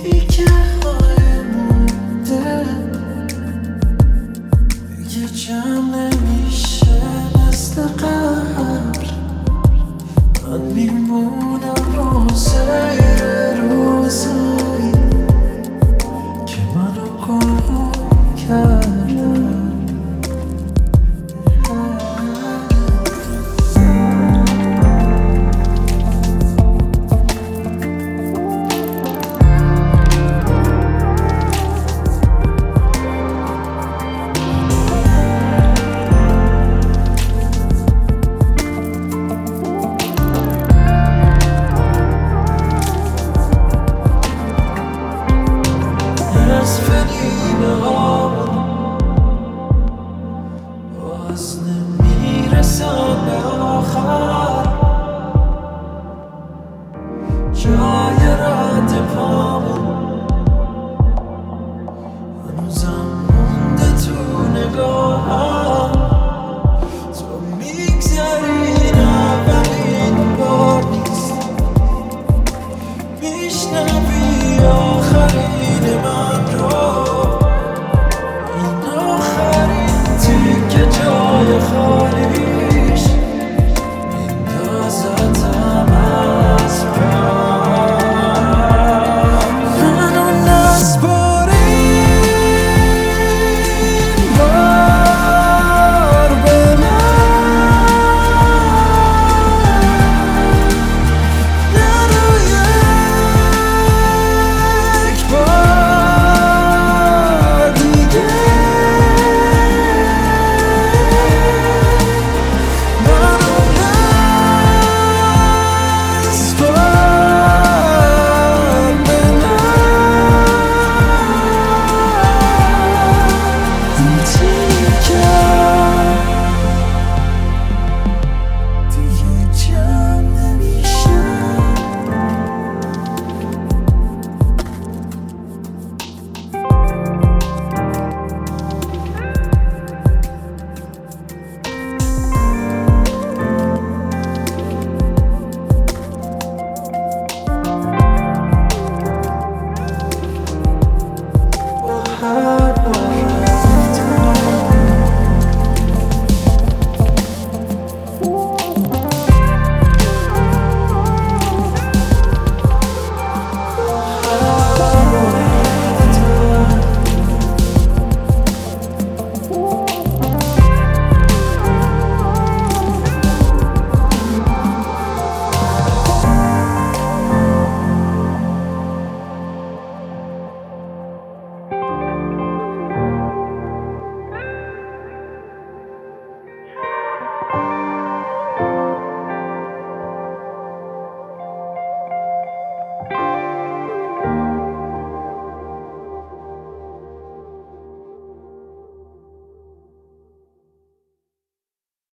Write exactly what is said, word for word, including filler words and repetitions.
تیکه های مونده دیگه جمع نمیشه مثل قبل. من میمونم روزه روزایی که منو گم کردم. باز نمیرسم به آخر، جای رد پامون هنوزم مونده تو نگاهم. تو میگذری اولین بار نیست، میشنوی آخرین من رو. جای خالیش میندازتم از پا. منو نسپار این بار به من، نرو یک بار دیگه. I